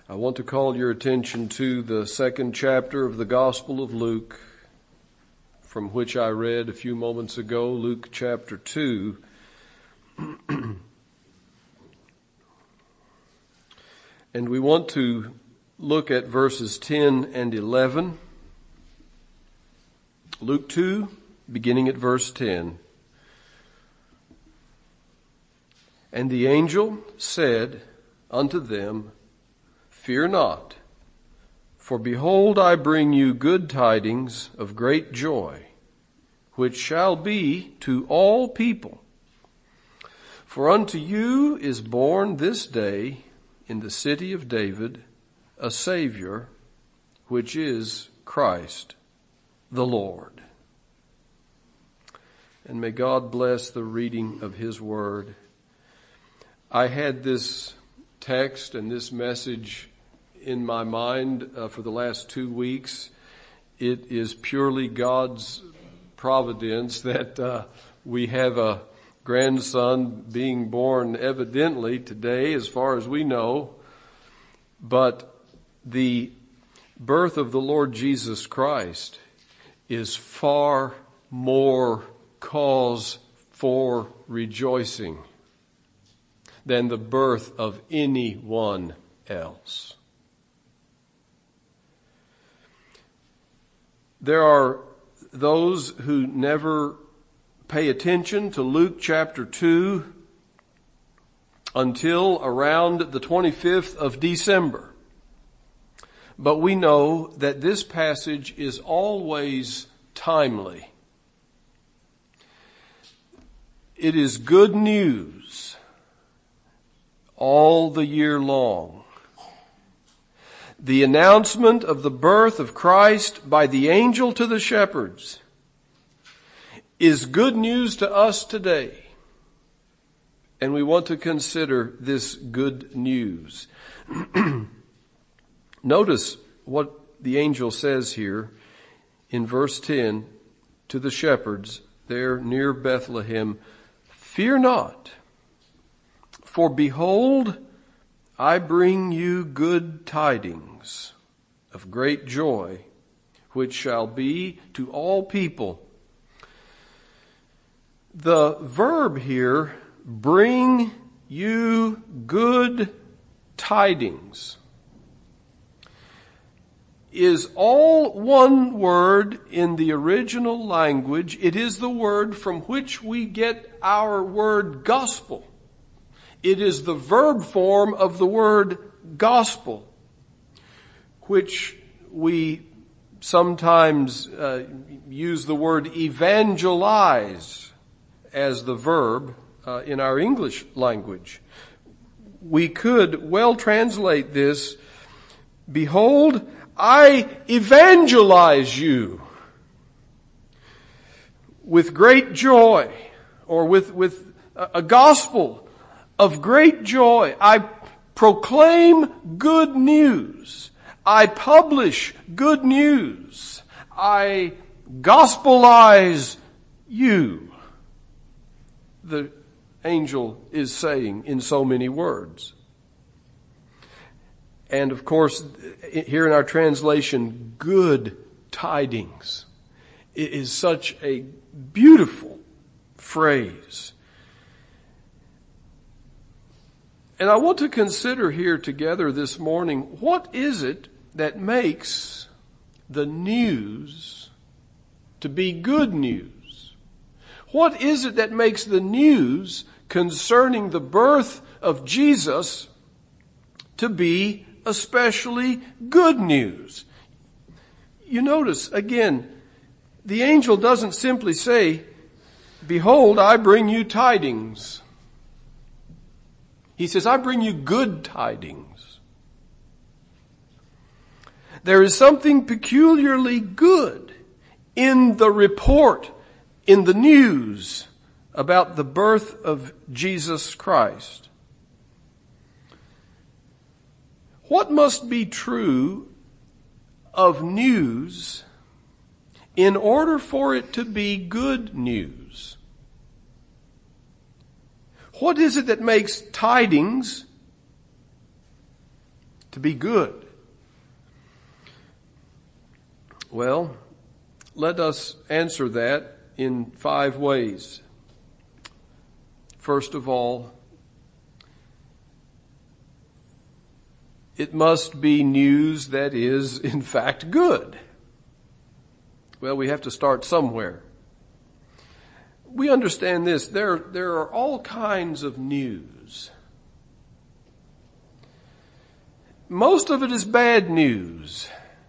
I want to call your attention to the second chapter of the Gospel of Luke, from which I read a few moments ago, Luke chapter 2. And we want to look at verses 10 and 11. Luke 2, beginning at verse 10. And the angel said unto them, Fear not, for behold, I bring you good tidings of great joy, which shall be to all people. For unto you is born this day in the city of David a Savior, which is Christ the Lord. And may God bless the reading of His Word. I had this text and this message in my mind for the last 2 weeks. It is purely God's providence that we have a grandson being born evidently today, as far as we know. But the birth of the Lord Jesus Christ is far more cause for rejoicing than the birth of anyone else. There are those who never pay attention to Luke chapter 2 until around the 25th of December. But we know that this passage is always timely. It is good news all the year long. The announcement of the birth of Christ by the angel to the shepherds is good news to us today. And we want to consider this good news. Notice what the angel says here in verse 10 to the shepherds there near Bethlehem. Fear not, for behold, I bring you good tidings of great joy, which shall be to all people. The verb here, bring you good tidings, is all one word in the original language. It is the word from which we get our word gospel. It is the verb form of the word gospel, which we sometimes use the word evangelize as the verb in our English language. We could well translate this, behold, I evangelize you with great joy, or with a gospel of great joy. I proclaim good news. I publish good news. I gospelize you. The angel is saying in so many words. And of course, here in our translation, good tidings. It is such a beautiful phrase. And I want to consider here together this morning, what is it that makes the news to be good news? What is it that makes the news concerning the birth of Jesus to be especially good news? You notice, again, the angel doesn't simply say, behold, I bring you tidings. He says, I bring you good tidings. There is something peculiarly good in the report, in the news about the birth of Jesus Christ. What must be true of news in order for it to be good news? What is it that makes tidings to be good? Well, let us answer that in 5 ways. First of all, it must be news that is, in fact, good. Well, we have to start somewhere. We understand this. There are all kinds of news. Most of it is bad news.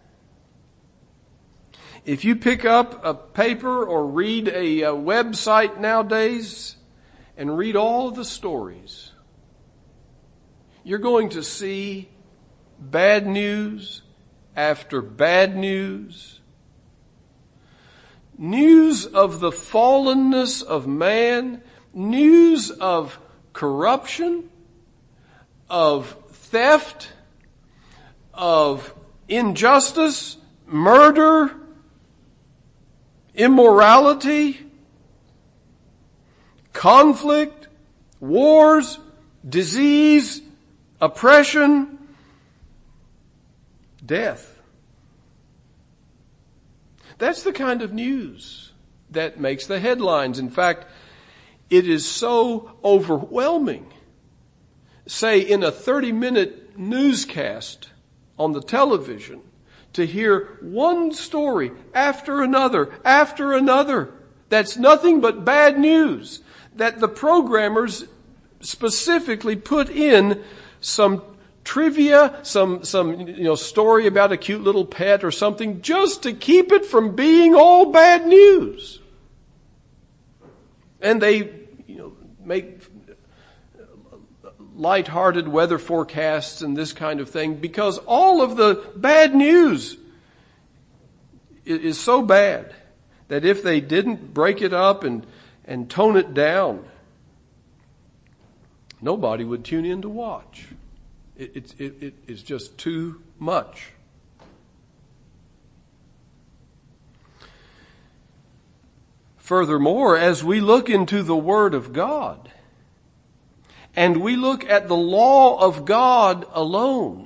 If you pick up a paper or read a website nowadays and read all of the stories, you're going to see bad news after bad news. News of the fallenness of man, news of corruption, of theft, of injustice, murder, immorality, conflict, wars, disease, oppression, death. That's the kind of news that makes the headlines. In fact, it is so overwhelming. Say in a 30-minute newscast on the television, to hear one story after another, that's nothing but bad news, that the programmers specifically put in some trivia, some story about a cute little pet or something, just to keep it from being all bad news. And they, make lighthearted weather forecasts and this kind of thing, because all of the bad news is so bad that if they didn't break it up and tone it down, nobody would tune in to watch. It's just too much. Furthermore, as we look into the Word of God, and we look at the law of God alone,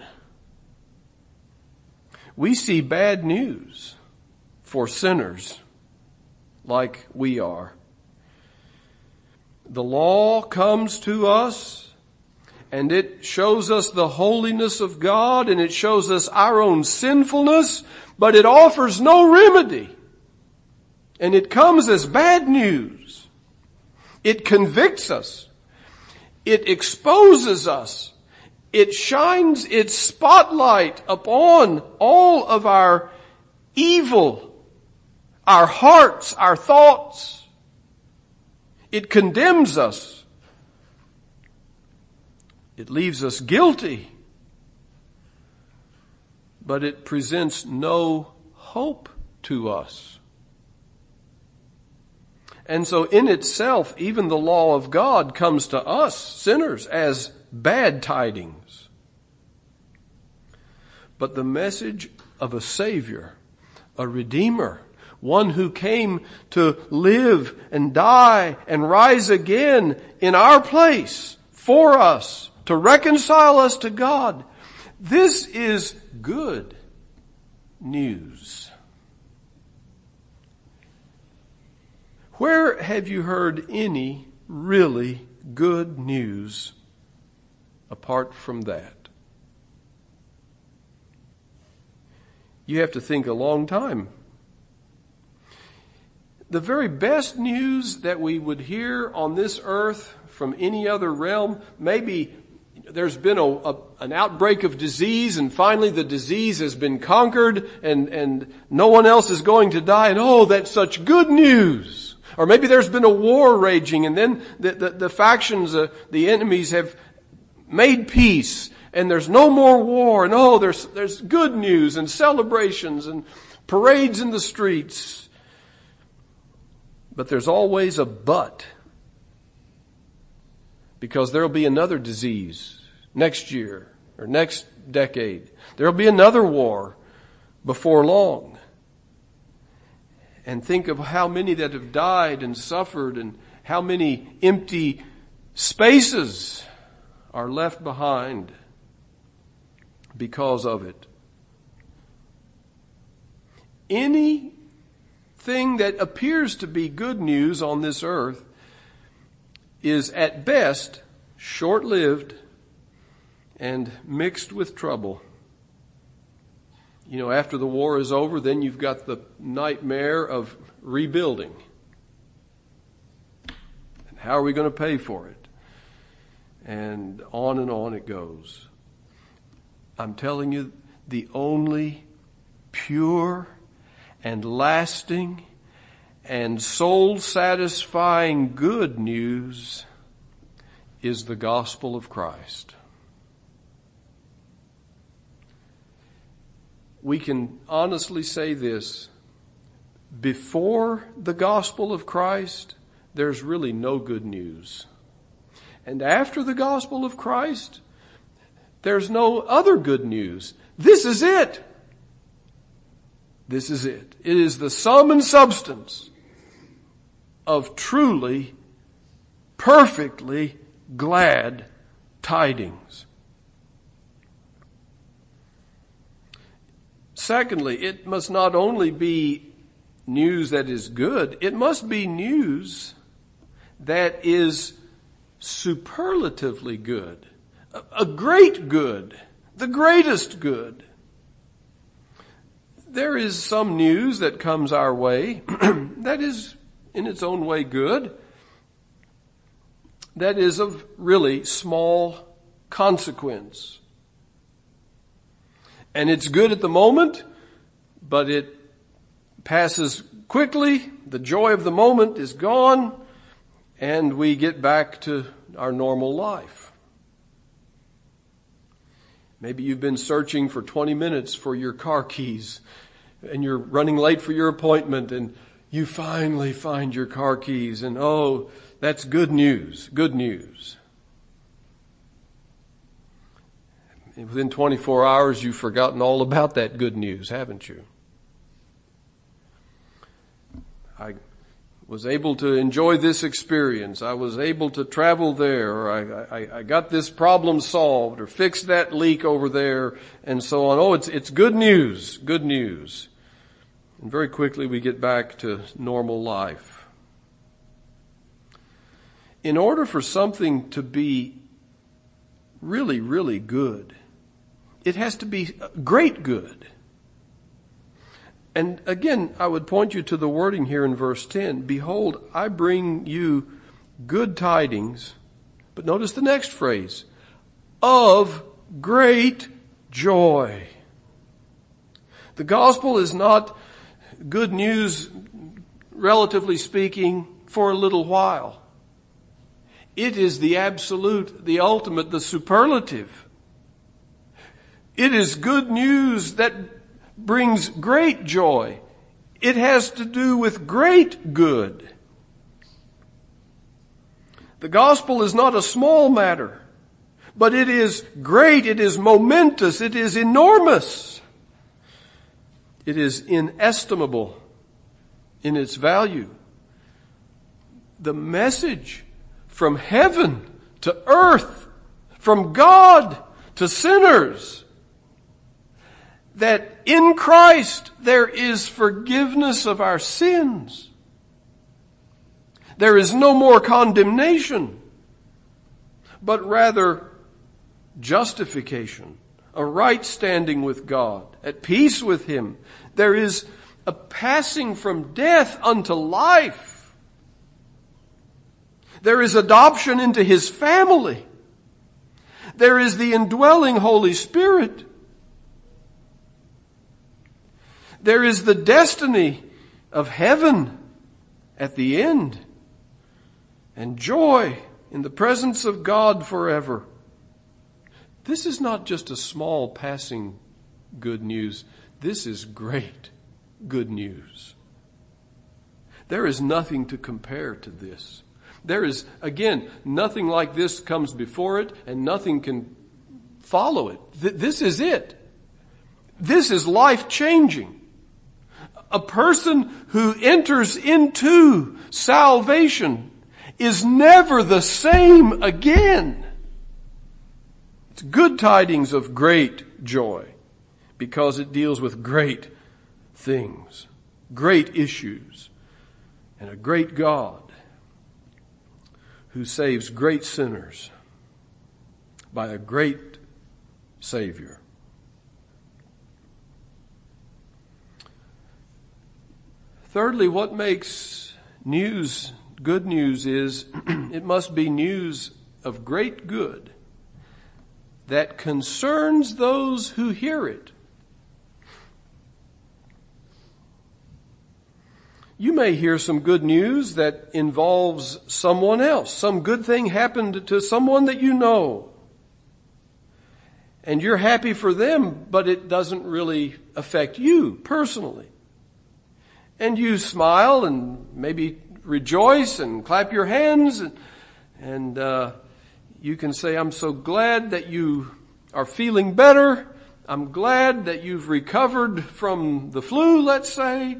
we see bad news for sinners like we are. The law comes to us and it shows us the holiness of God and it shows us our own sinfulness, but it offers no remedy. And it comes as bad news. It convicts us. It exposes us. It shines its spotlight upon all of our evil, our hearts, our thoughts. It condemns us. It leaves us guilty. But it presents no hope to us. And so in itself, even the law of God comes to us, sinners, as bad tidings. But the message of a Savior, a Redeemer, one who came to live and die and rise again in our place for us, to reconcile us to God, this is good news. Where have you heard any really good news apart from that? You have to think a long time. The very best news that we would hear on this earth from any other realm, maybe there's been an outbreak of disease and finally the disease has been conquered and no one else is going to die, and oh, that's such good news. Or maybe there's been a war raging and then the factions, the enemies have made peace and there's no more war, and oh, there's good news and celebrations and parades in the streets. But there's always a but. Because there'll be another disease next year or next decade. There'll be another war before long. And think of how many that have died and suffered and how many empty spaces are left behind because of it. Anything that appears to be good news on this earth is at best short-lived and mixed with trouble. You know, after the war is over, then you've got the nightmare of rebuilding. And how are we going to pay for it? And on it goes. I'm telling you, the only pure and lasting and soul-satisfying good news is the gospel of Christ. We can honestly say this: before the gospel of Christ, there's really no good news. And after the gospel of Christ, there's no other good news. This is it. This is it. It is the sum and substance of truly, perfectly glad tidings. Secondly, it must not only be news that is good, it must be news that is superlatively good, a great good, the greatest good. There is some news that comes our way that is in its own way good, that is of really small consequence. And it's good at the moment, but it passes quickly. The joy of the moment is gone, and we get back to our normal life. Maybe you've been searching for 20 minutes for your car keys, and you're running late for your appointment, and you finally find your car keys, and oh, that's good news, good news. Within 24 hours, you've forgotten all about that good news, haven't you? I was able to enjoy this experience. I was able to travel there, or I got this problem solved, or fixed that leak over there, and so on. Oh, it's good news, good news. And very quickly we get back to normal life. In order for something to be really, really good, it has to be great good. And again, I would point you to the wording here in verse 10. Behold, I bring you good tidings. But notice the next phrase. Of great joy. The gospel is not good news, relatively speaking, for a little while. It is the absolute, the ultimate, the superlative. It is good news that brings great joy. It has to do with great good. The gospel is not a small matter, but it is great, it is momentous, it is enormous. It is inestimable in its value. The message from heaven to earth, from God to sinners, that in Christ there is forgiveness of our sins. There is no more condemnation, but rather justification, a right standing with God, at peace with Him. There is a passing from death unto life. There is adoption into His family. There is the indwelling Holy Spirit. There is the destiny of heaven at the end, and joy in the presence of God forever. This is not just a small passing good news. This is great good news. There is nothing to compare to this. There is, again, nothing like this comes before it, and nothing can follow it. This is it. This is life-changing. A person who enters into salvation is never the same again. It's good tidings of great joy because it deals with great things, great issues, and a great God who saves great sinners by a great Savior. Thirdly, what makes news good news is it must be news of great good that concerns those who hear it. You may hear some good news that involves someone else. Some good thing happened to someone that you know. And you're happy for them, but it doesn't really affect you personally. And you smile and maybe rejoice and clap your hands and you can say, I'm so glad that you are feeling better. I'm glad that you've recovered from the flu, let's say.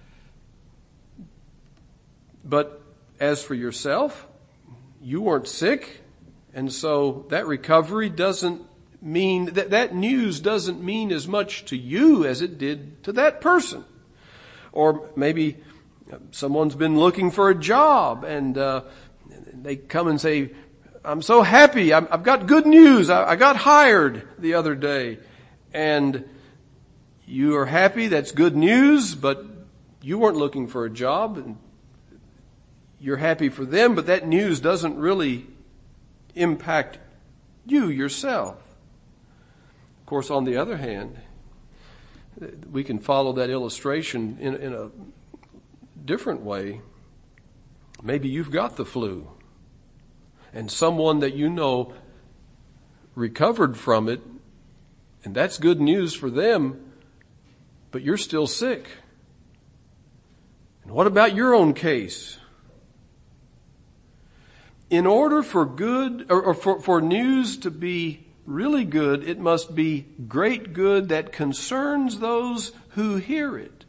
But as for yourself, you weren't sick. And so that recovery doesn't mean, that news doesn't mean as much to you as it did to that person. Or maybe someone's been looking for a job and they come and say, I'm so happy. I've got good news. I got hired the other day. And you are happy. That's good news, but you weren't looking for a job. And you're happy for them, but that news doesn't really impact you yourself. Of course, on the other hand, we can follow that illustration in a different way. Maybe you've got the flu, and someone that you know recovered from it, and that's good news for them, but you're still sick. And what about your own case? In order for good, or for news to be really good, it must be great good that concerns those who hear it.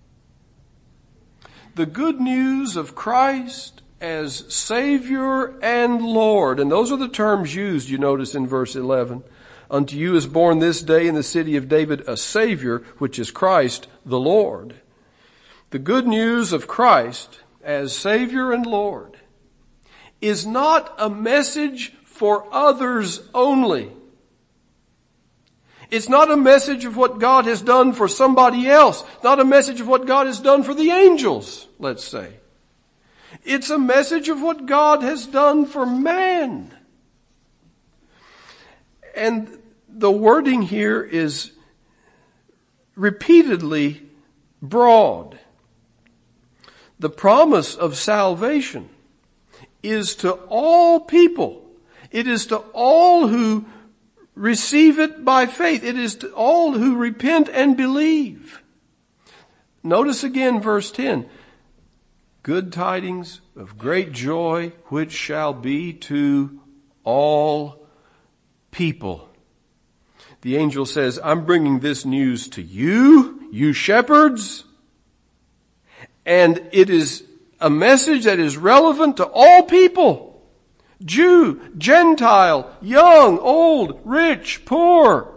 The good news of Christ as Savior and Lord, and those are the terms used, you notice in verse 11. Unto you is born this day in the city of David a Savior, which is Christ the Lord. The good news of Christ as Savior and Lord is not a message for others only. It's not a message of what God has done for somebody else. Not a message of what God has done for the angels, let's say. It's a message of what God has done for man. And the wording here is repeatedly broad. The promise of salvation is to all people. It is to all who receive it by faith. It is to all who repent and believe. Notice again verse 10. Good tidings of great joy, which shall be to all people. The angel says, I'm bringing this news to you, you shepherds, and it is a message that is relevant to all people. Jew, Gentile, young, old, rich, poor.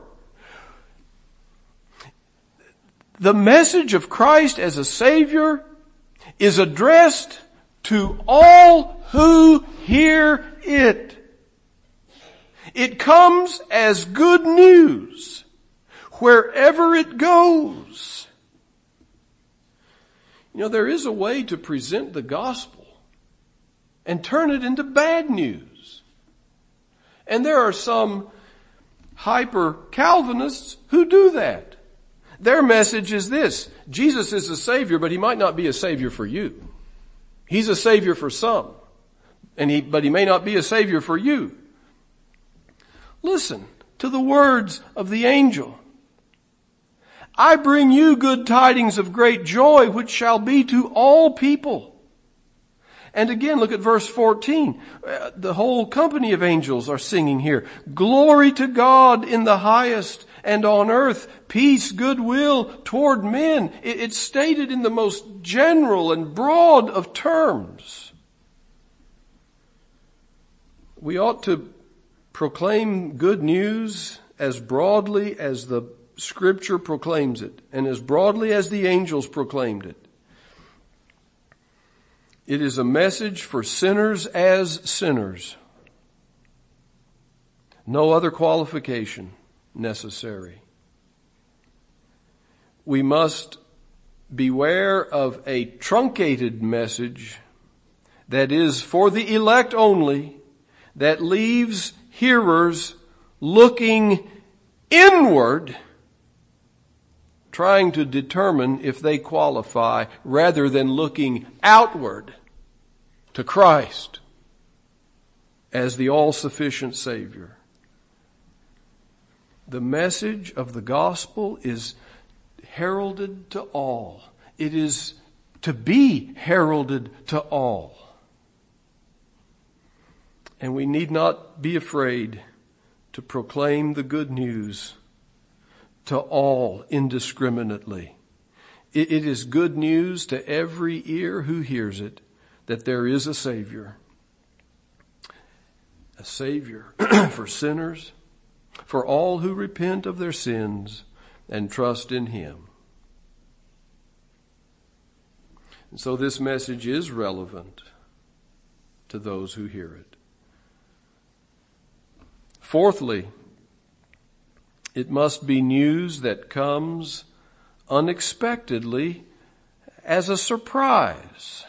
The message of Christ as a Savior is addressed to all who hear it. It comes as good news wherever it goes. You know, there is a way to present the gospel and turn it into bad news. And there are some hyper-Calvinists who do that. Their message is this: Jesus is a Savior, but He might not be a Savior for you. He's a Savior for some, but He may not be a Savior for you. Listen to the words of the angel. I bring you good tidings of great joy, which shall be to all people. And again, look at verse 14. The whole company of angels are singing here. Glory to God in the highest, and on earth peace, goodwill toward men. It's stated in the most general and broad of terms. We ought to proclaim good news as broadly as the Scripture proclaims it, and as broadly as the angels proclaimed it. It is a message for sinners as sinners. No other qualification necessary. We must beware of a truncated message that is for the elect only, that leaves hearers looking inward, trying to determine if they qualify, rather than looking outward to Christ as the all-sufficient Savior. The message of the gospel is heralded to all. It is to be heralded to all. And we need not be afraid to proclaim the good news to all indiscriminately. It is good news to every ear who hears it that there is a Savior. A Savior for sinners, for all who repent of their sins and trust in Him. And so this message is relevant to those who hear it. Fourthly, it must be news that comes unexpectedly as a surprise.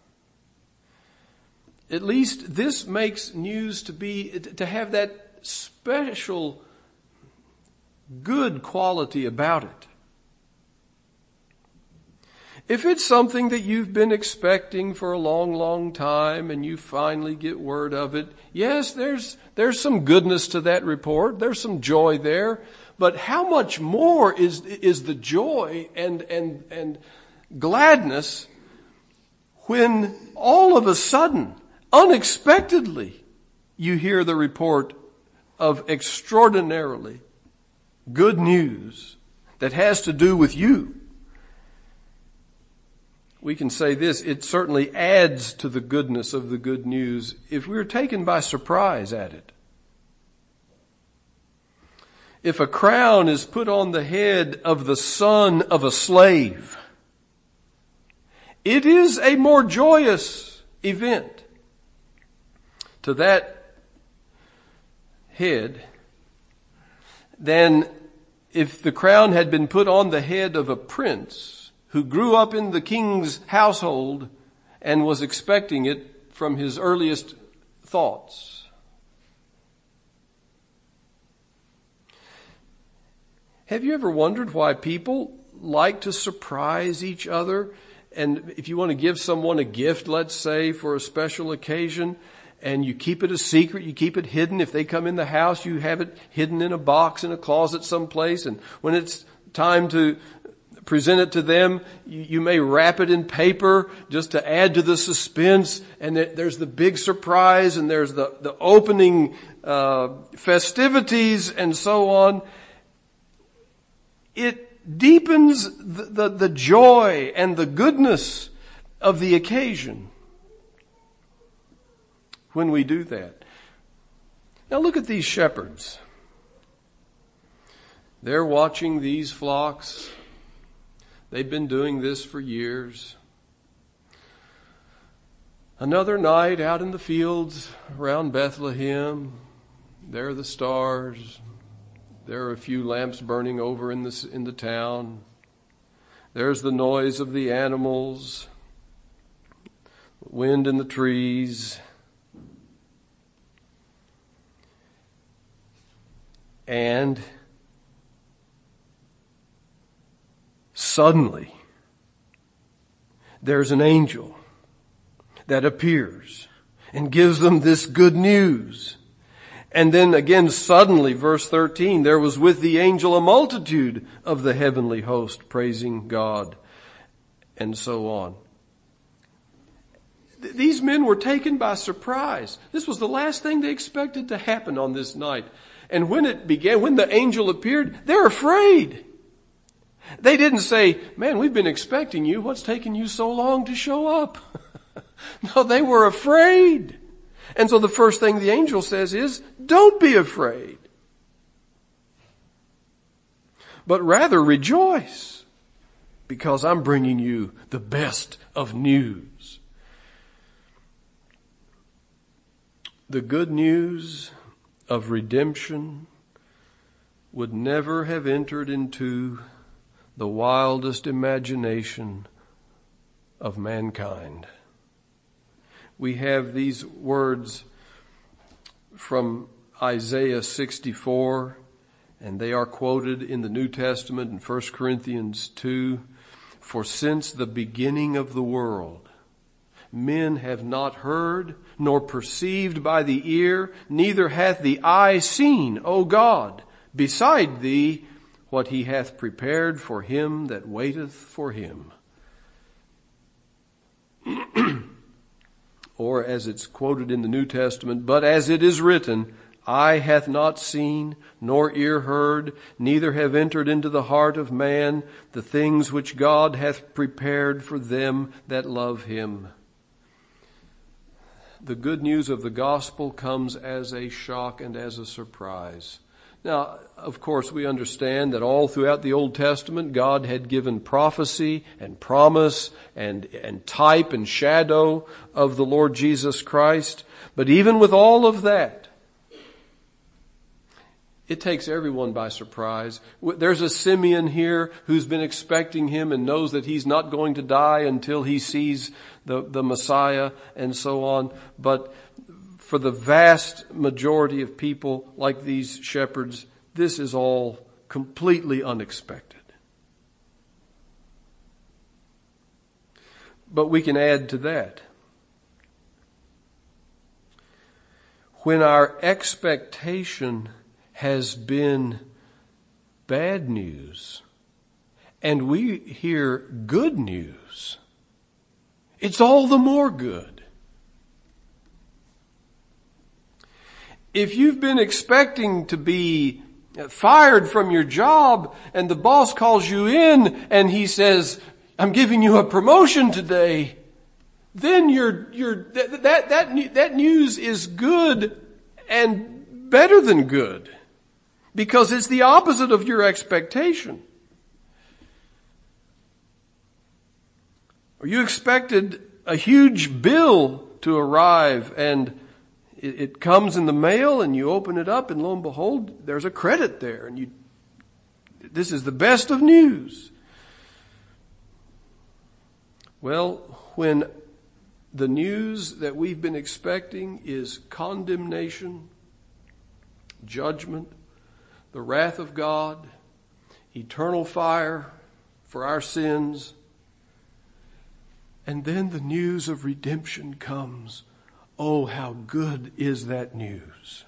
At least this makes news to have that special good quality about it. If it's something that you've been expecting for a long, long time and you finally get word of it, yes, there's some goodness to that report. There's some joy there. But how much more is the joy and gladness when all of a sudden, unexpectedly, you hear the report of extraordinarily good news that has to do with you. We can say this, it certainly adds to the goodness of the good news if we're taken by surprise at it. If a crown is put on the head of the son of a slave, it is a more joyous event to that head than if the crown had been put on the head of a prince who grew up in the king's household and was expecting it from his earliest thoughts. Have you ever wondered why people like to surprise each other? And if you want to give someone a gift, let's say, for a special occasion, and you keep it a secret, you keep it hidden. If they come in the house, you have it hidden in a box in a closet someplace. And when it's time to present it to them, you may wrap it in paper just to add to the suspense. And there's the big surprise, and there's the opening festivities and so on. It deepens the joy and the goodness of the occasion when we do that. Now look at these shepherds. They're watching these flocks. They've been doing this for years. Another night out in the fields around Bethlehem. There are the stars. There are a few lamps burning over in the town. There's the noise of the animals, wind in the trees. And suddenly, there's an angel that appears and gives them this good news. And then again, suddenly, verse 13, there was with the angel a multitude of the heavenly host praising God, and so on. These men were taken by surprise. This was the last thing they expected to happen on this night. And when it began, when the angel appeared, they're afraid. They didn't say, man, we've been expecting you. What's taking you so long to show up? No, they were afraid. And so the first thing the angel says is, don't be afraid. but rather rejoice, because I'm bringing you the best of news. The good news of redemption would never have entered into the wildest imagination of mankind. We have these words from Isaiah 64, and they are quoted in the New Testament in 1 Corinthians 2. For since the beginning of the world, men have not heard, nor perceived by the ear, neither hath the eye seen, O God, beside thee, what he hath prepared for him that waiteth for him. Or as it's quoted in the New Testament, but as it is written, eye hath not seen, nor ear heard, neither have entered into the heart of man the things which God hath prepared for them that love him. The good news of the gospel comes as a shock and as a surprise. Now, of course, we understand that all throughout the Old Testament, God had given prophecy and promise and type and shadow of the Lord Jesus Christ. But even with all of that, it takes everyone by surprise. There's a Simeon here who's been expecting him and knows that he's not going to die until he sees the Messiah and so on. But for the vast majority of people like these shepherds, this is all completely unexpected. But we can add to that. When our expectation has been bad news and we hear good news, it's all the more good. If you've been expecting to be fired from your job and the boss calls you in and he says, I'm giving you a promotion today, then that news is good and better than good, because it's the opposite of your expectation. Or you expected a huge bill to arrive and it comes in the mail and you open it up and lo and behold, there's a credit there and this is the best of news. Well, when the news that we've been expecting is condemnation, judgment, the wrath of God, eternal fire for our sins, and then the news of redemption comes, oh, how good is that news.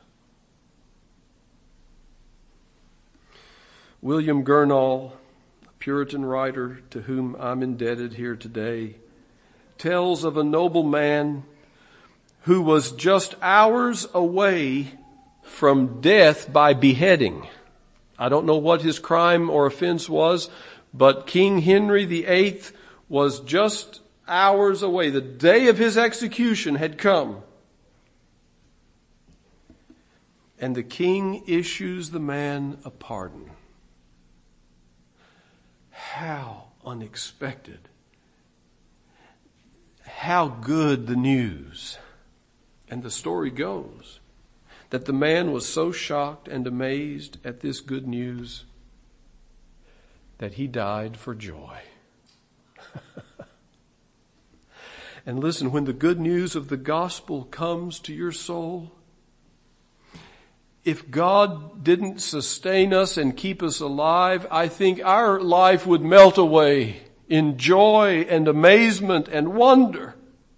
William Gurnall, a Puritan writer to whom I'm indebted here today, tells of a noble man who was just hours away from death by beheading. I don't know what his crime or offense was, but King Henry VIII was just hours away. The day of his execution had come. And the king issues the man a pardon. How unexpected. How good the news. And the story goes that the man was so shocked and amazed at this good news that he died for joy. And listen, when the good news of the gospel comes to your soul, if God didn't sustain us and keep us alive, I think our life would melt away in joy and amazement and wonder.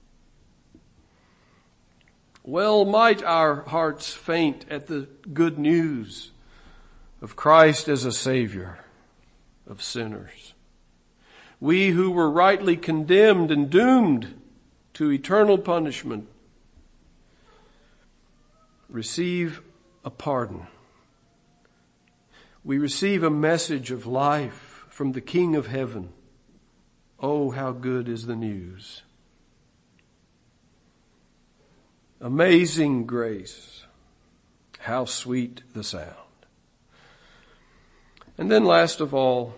Well might our hearts faint at the good news of Christ as a Savior of sinners. We who were rightly condemned and doomed to eternal punishment receive a pardon. We receive a message of life from the King of Heaven. Oh, how good is the news. Amazing grace. How sweet the sound. And then last of all,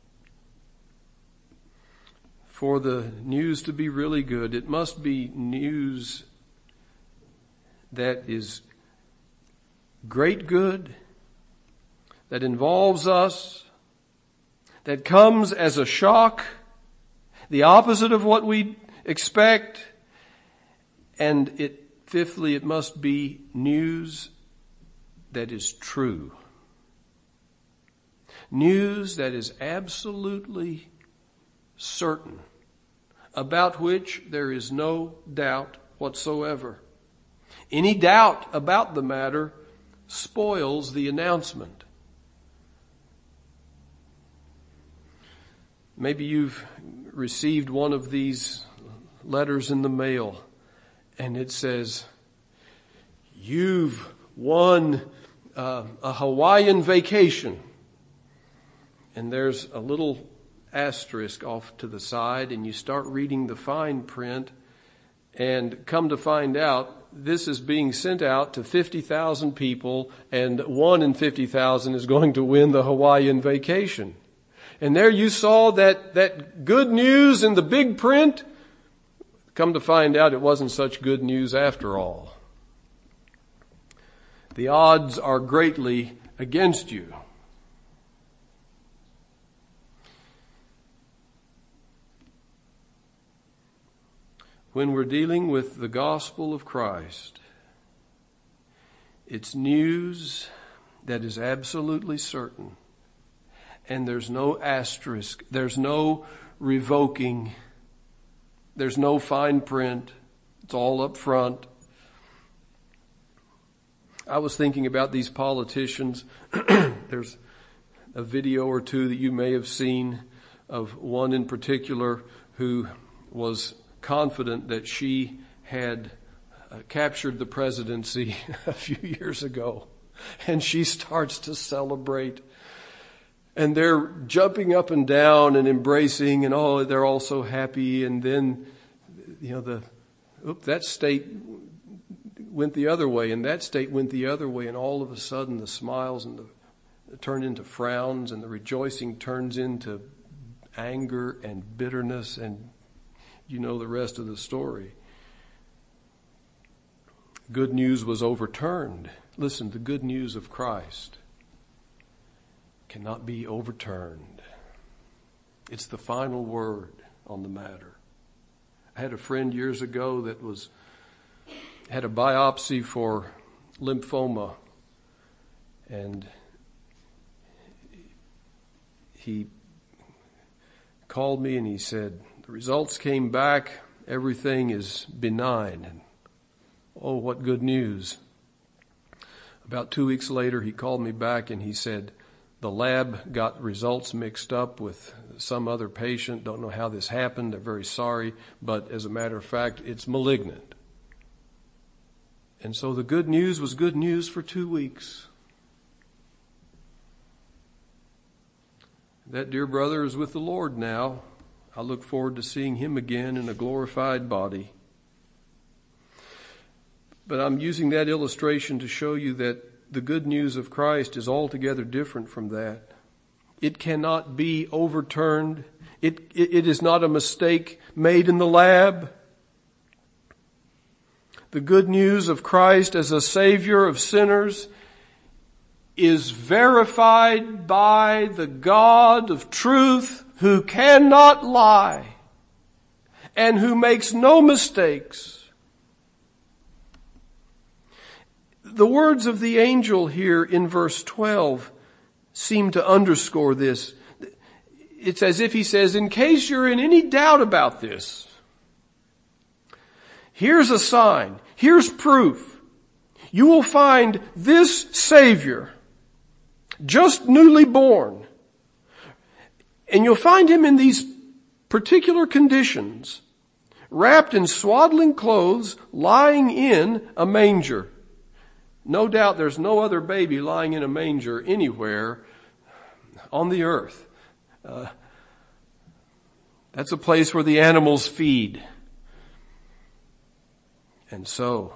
for the news to be really good, it must be news that is great good, that involves us, that comes as a shock, the opposite of what we expect. And fifthly, it must be news that is true. News that is absolutely certain, about which there is no doubt whatsoever. Any doubt about the matter spoils the announcement. Maybe you've received one of these letters in the mail, and it says, "You've won a Hawaiian vacation." And there's a little asterisk off to the side, and you start reading the fine print, and come to find out this is being sent out to 50,000 people, and 1 in 50,000 is going to win the Hawaiian vacation. And there you saw that good news in the big print. Come to find out it wasn't such good news after all. The odds are greatly against you. When we're dealing with the gospel of Christ, it's news that is absolutely certain. And there's no asterisk, there's no revoking, there's no fine print. It's all up front. I was thinking about these politicians. There's a video or two that you may have seen of one in particular who was confident that she had captured the presidency a few years ago. And she starts to celebrate. And they're jumping up and down and embracing, and they're all so happy. And then, that state went the other way, and that state went the other way, and all of a sudden the smiles turn into frowns, and the rejoicing turns into anger and bitterness, and you know the rest of the story. Good news was overturned. Listen, the good news of Christ cannot be overturned. It's the final word on the matter. I had a friend years ago that had a biopsy for lymphoma, and he called me and he said, "The results came back, everything is benign." And oh, what good news. About 2 weeks later, he called me back and he said, "The lab got results mixed up with some other patient. Don't know how this happened. They're very sorry. But as a matter of fact, it's malignant." And so the good news was good news for 2 weeks. That dear brother is with the Lord now. I look forward to seeing him again in a glorified body. But I'm using that illustration to show you that the good news of Christ is altogether different from that. It cannot be overturned. It is not a mistake made in the lab. The good news of Christ as a Savior of sinners is verified by the God of truth, who cannot lie and who makes no mistakes. The words of the angel here in verse 12 seem to underscore this. It's as if he says, in case you're in any doubt about this, here's a sign, here's proof. You will find this Savior, just newly born, and you'll find him in these particular conditions, wrapped in swaddling clothes, lying in a manger. No doubt there's no other baby lying in a manger anywhere on the earth. That's a place where the animals feed. And so,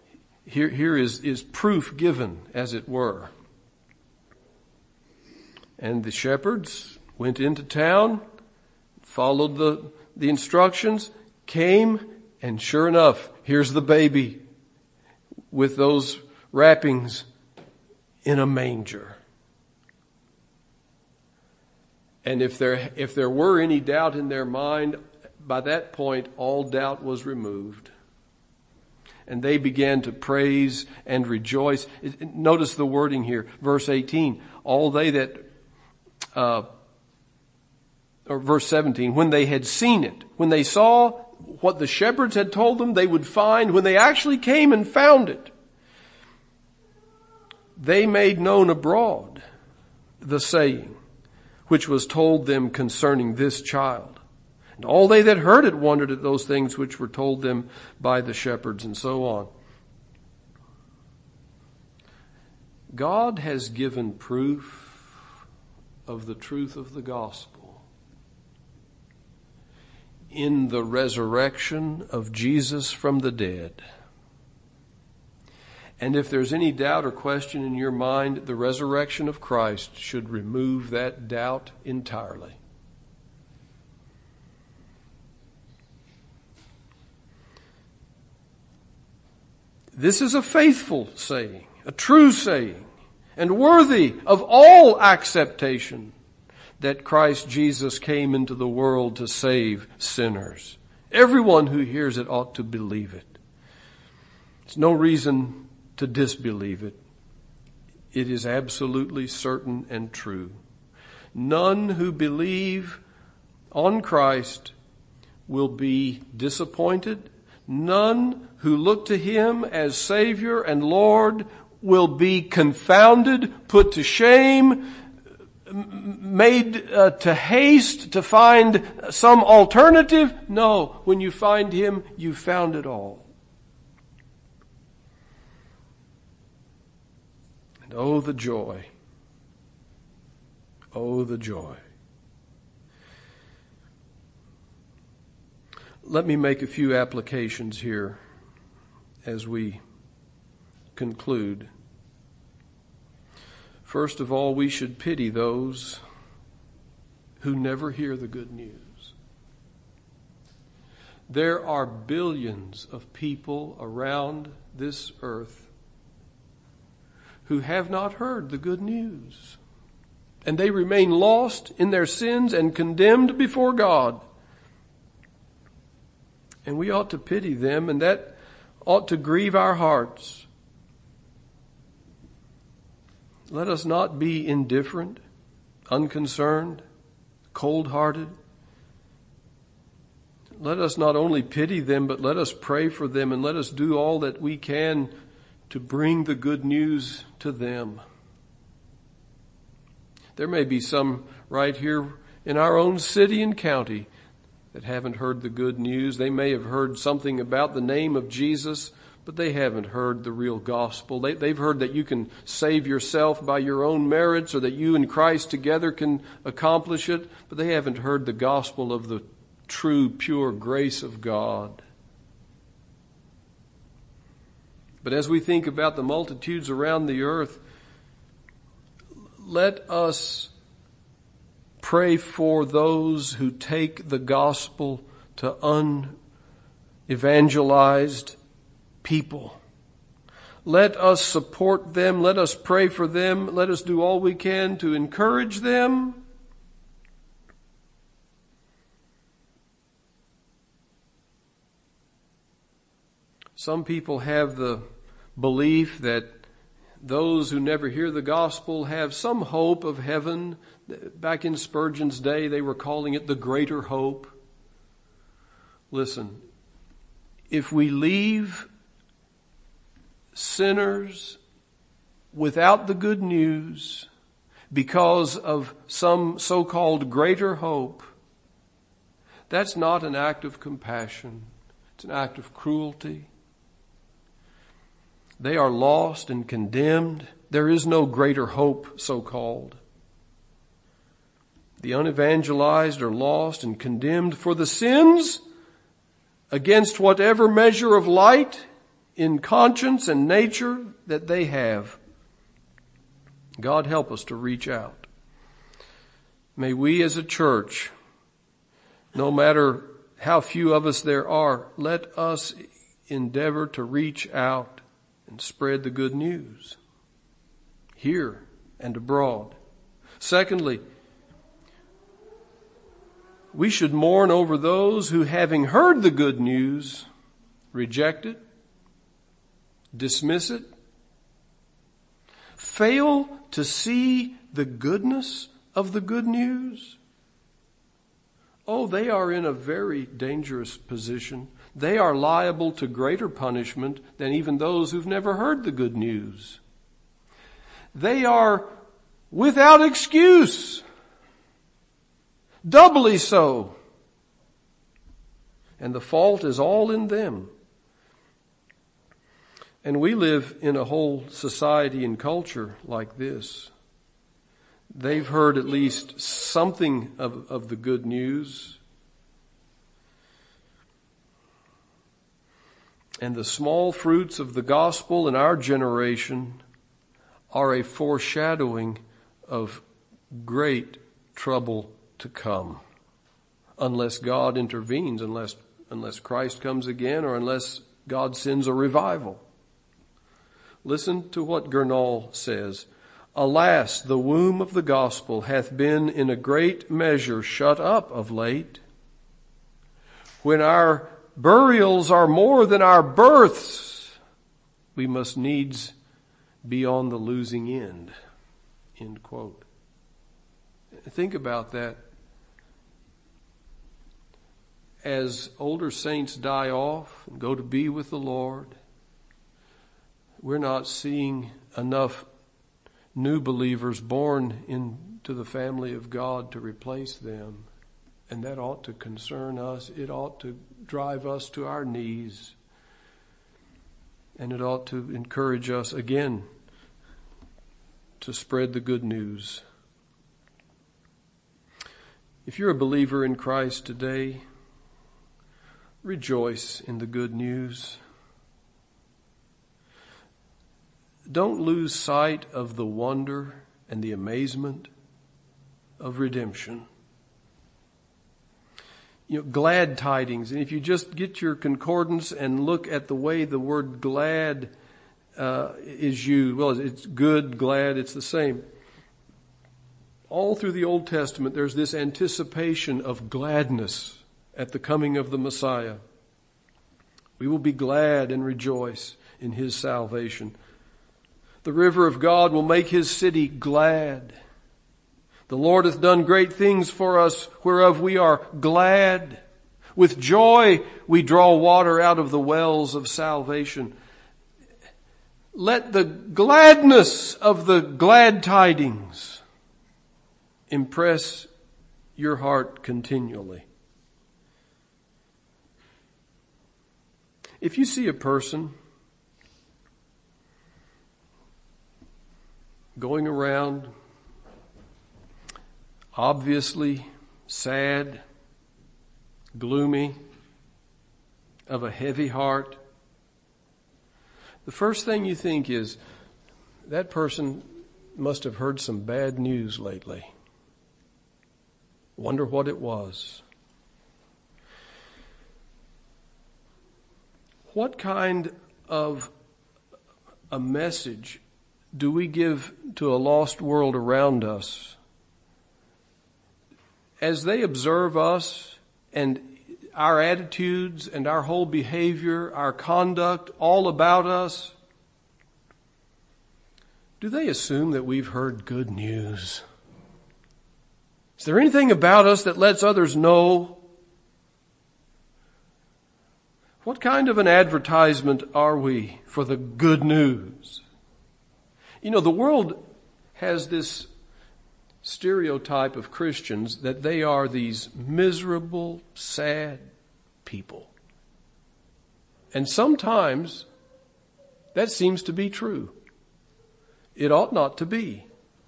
here is proof given, as it were. And the shepherds went into town, followed the instructions, came, and sure enough, here's the baby with those wrappings in a manger. And if there were any doubt in their mind, by that point, all doubt was removed. And they began to praise and rejoice. Notice the wording here, verse 18. All they that, or verse 17, when they had seen it, when they saw what the shepherds had told them they would find, when they actually came and found it, they made known abroad the saying which was told them concerning this child. And all they that heard it wondered at those things which were told them by the shepherds, and so on. God has given proof of the truth of the gospel in the resurrection of Jesus from the dead. And if there's any doubt or question in your mind, the resurrection of Christ should remove that doubt entirely. This is a faithful saying, a true saying, and worthy of all acceptation that Christ Jesus came into the world to save sinners. Everyone who hears it ought to believe it. There's no reason to disbelieve it. It is absolutely certain and true. None who believe on Christ will be disappointed. None who look to Him as Savior and Lord will be confounded, put to shame, made to haste to find some alternative. No, when you find Him, you found it all. And oh, the joy. Oh, the joy. Let me make a few applications here as we conclude. First of all, we should pity those who never hear the good news. There are billions of people around this earth who have not heard the good news, and they remain lost in their sins and condemned before God. And we ought to pity them, and that ought to grieve our hearts. Let us not be indifferent, unconcerned, cold-hearted. Let us not only pity them, but let us pray for them, and let us do all that we can to bring the good news to them. There may be some right here in our own city and county that haven't heard the good news. They may have heard something about the name of Jesus, but they haven't heard the real gospel. They've heard that you can save yourself by your own merits, or that you and Christ together can accomplish it, but they haven't heard the gospel of the true, pure grace of God. But as we think about the multitudes around the earth, let us pray for those who take the gospel to unevangelized people. Let us support them. Let us pray for them. Let us do all we can to encourage them. Some people have the belief that those who never hear the gospel have some hope of heaven. Back in Spurgeon's day, they were calling it the greater hope. Listen, if we leave sinners without the good news because of some so-called greater hope, that's not an act of compassion. It's an act of cruelty. They are lost and condemned. There is no greater hope, so-called. The unevangelized are lost and condemned for the sins against whatever measure of light in conscience and nature that they have. God help us to reach out. May we as a church, no matter how few of us there are, let us endeavor to reach out and spread the good news here and abroad. Secondly, we should mourn over those who, having heard the good news, reject it, dismiss it, fail to see the goodness of the good news. Oh, they are in a very dangerous position. They are liable to greater punishment than even those who've never heard the good news. They are without excuse, doubly so. And the fault is all in them. And we live in a whole society and culture like this. They've heard at least something of the good news. And the small fruits of the gospel in our generation are a foreshadowing of great trouble to come. Unless God intervenes, unless Christ comes again, or unless God sends a revival. Listen to what Gernal says. Alas, the womb of the gospel hath been in a great measure shut up of late. When our burials are more than our births, we must needs be on the losing end. End quote. Think about that. As older saints die off and go to be with the Lord, we're not seeing enough new believers born into the family of God to replace them. And that ought to concern us. It ought to drive us to our knees. And it ought to encourage us again to spread the good news. If you're a believer in Christ today, rejoice in the good news. Don't lose sight of the wonder and the amazement of redemption. Glad tidings. And if you just get your concordance and look at the way the word glad is used, well, it's good, glad, it's the same. All through the Old Testament, there's this anticipation of gladness at the coming of the Messiah. We will be glad and rejoice in his salvation. The river of God will make his city glad. The Lord hath done great things for us, whereof we are glad. With joy we draw water out of the wells of salvation. Let the gladness of the glad tidings impress your heart continually. If you see a person going around obviously sad, gloomy, of a heavy heart, the first thing you think is, that person must have heard some bad news lately. Wonder what it was. What kind of a message do we give to a lost world around us as they observe us and our attitudes and our whole behavior, our conduct, all about us? Do they assume that we've heard good news? Is there anything about us that lets others know? What kind of an advertisement are we for the good news? The world has this stereotype of Christians that they are these miserable, sad people. And sometimes that seems to be true. It ought not to be.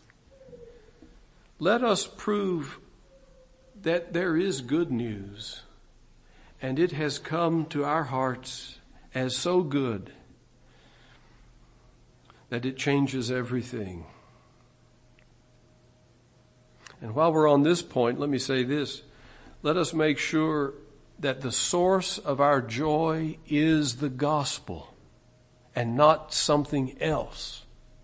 Let us prove that there is good news, and it has come to our hearts as so good that it changes everything. And while we're on this point, let me say this. Let us make sure that the source of our joy is the gospel and not something else.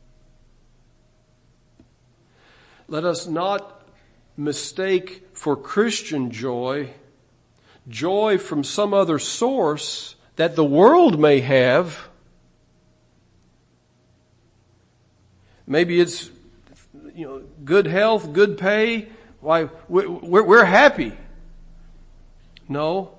Let us not mistake for Christian joy from some other source that the world may have. Maybe it's, good health, good pay. Why, we're happy. No.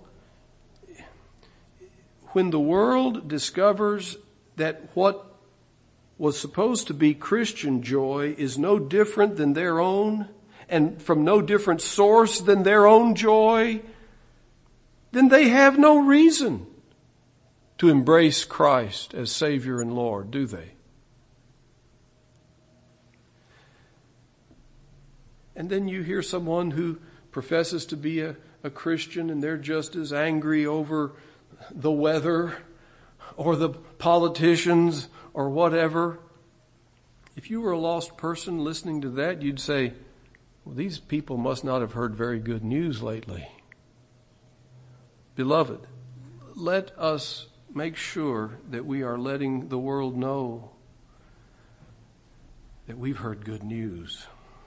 When the world discovers that what was supposed to be Christian joy is no different than their own, and from no different source than their own joy, then they have no reason to embrace Christ as Savior and Lord, do they? And then you hear someone who professes to be a Christian, and they're just as angry over the weather or the politicians or whatever. If you were a lost person listening to that, you'd say, well, these people must not have heard very good news lately. Beloved, let us make sure that we are letting the world know that we've heard good news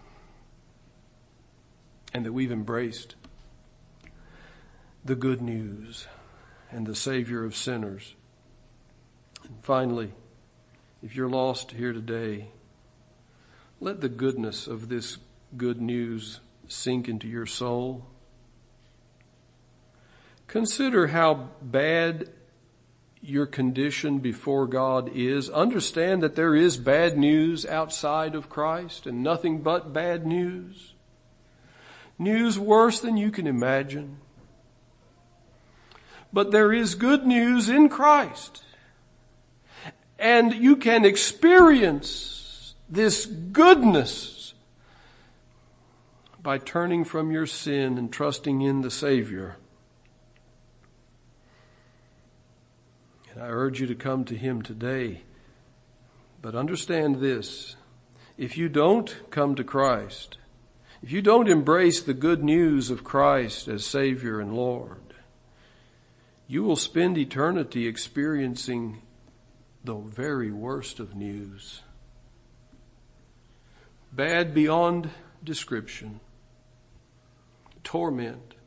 and that we've embraced the good news and the Savior of sinners. And finally, if you're lost here today, let the goodness of this good news sink into your soul. Consider how bad your condition before God is. Understand that there is bad news outside of Christ and nothing but bad news. News worse than you can imagine. But there is good news in Christ. And you can experience this goodness by turning from your sin and trusting in the Savior. And I urge you to come to Him today. But understand this, if you don't come to Christ, if you don't embrace the good news of Christ as Savior and Lord, you will spend eternity experiencing the very worst of news. Bad beyond description. Torment.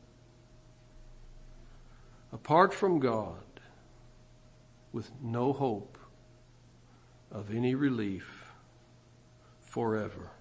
Apart from God, with no hope of any relief forever.